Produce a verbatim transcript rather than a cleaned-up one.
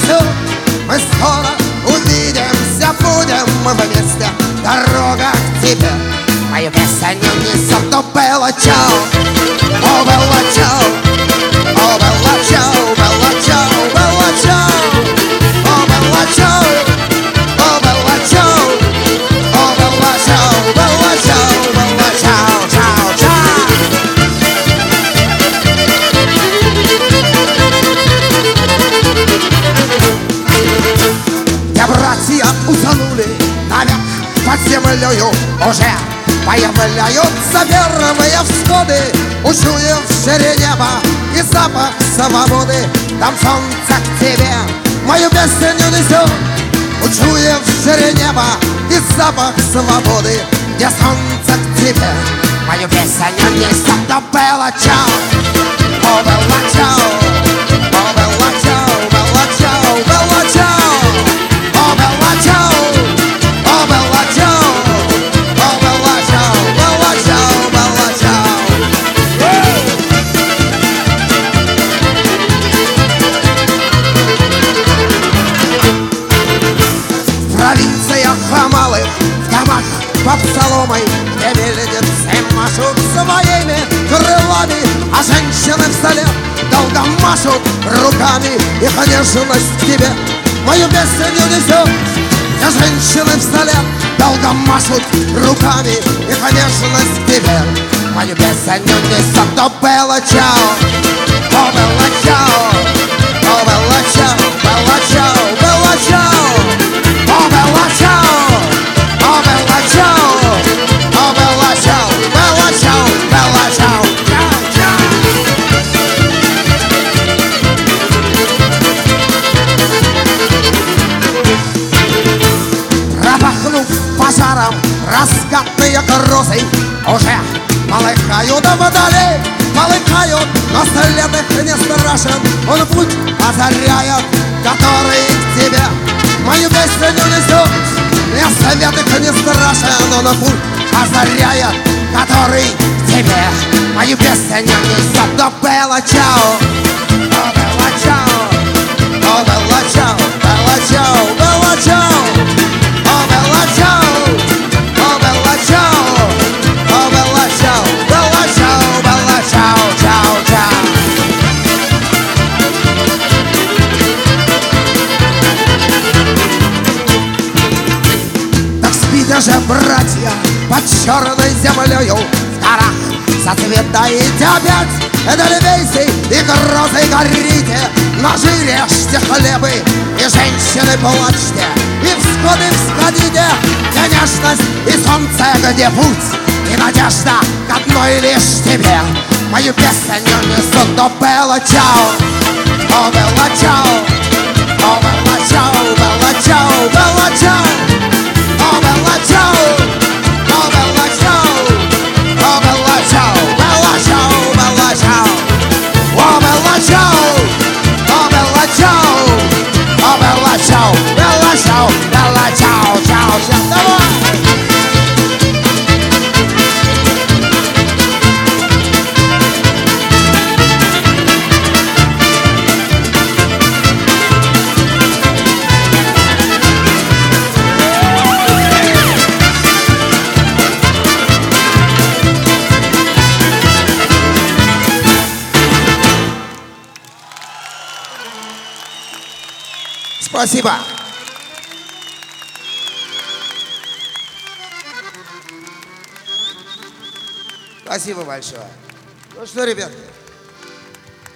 несет. Мы скоро увидимся, будем мы вместе. Дорога к тебе мою песню несет. О, Белла Чао, о, Белла Чао, о, Белла Чао, Белла Чао, Белла Чао, о, Белла Чао, о, Белла Чао, о, Белла Чао, Белла Чао, Белла Чао, Чао, Чао. Где братья утонули навек под землею, уже появляются первые всходы, учуявшие небо и запах свободы. Там солнце к тебе мою песню несет, учуявшие небо и запах свободы. Где солнце к тебе мою песню несет. О, Белла Чао, о, Белла Чао, о, Белла Чао, Белла Чао, Белла Чао, о, Белла Чао, о, Белла Чао, о, Белла Чао, Белла Чао, Белла Чао. В провинциях малых, в домах под соломой, где мельницы машут своими крылами, а женщины вслед долго машут руками. Их нежность к тебе мою песню несет. Где женщины вслед долго машут руками, их нежность к тебе мою песню несет. О, Белла Чао, о, Белла Чао, о, Белла Чао, Белла Чао, Белла Чао, о, Белла Чао, о, Белла Чао, о, Белла Чао, Белла Чао, Белла Чао, Чао, Чао. Пропахнув пожаром раскатные грозы, уже полыхают вдали, полыхают, но след их не страшен. Он путь озаряет, который к тебе мою песню несет. И свет их не страшен, он путь озаряет, который к тебе мою песню несет. О, Белла Чао, о, Белла Чао, о, Белла Чао, Белла Чао, Белла Чао, о, Белла Чао, о, Белла Чао, о, Белла Чао, Белла Чао, Белла Чао, Чао, Чао. Так спите же, братья, под черной землею, в горах зацветаете опять эдельвейсы и грозы горите. Ножи режьте, хлебы и женщины плачьте, и всходы всходите, где нежность и солнце, где путь и надежда к одной лишь тебе мою песню несут. О, Белла Чао, о, Белла Чао, о, Белла Чао, Белла Чао, Белла Чао, о, Белла Чао, о, Белла Чао, о, Белла Чао, Белла Чао, Белла Чао, о, Белла Чао, о, Белла Чао, о, Белла Чао, Белла Чао, Белла Чао, Чао, Чао. Давай! Спасибо. Спасибо большое. Ну что, ребята?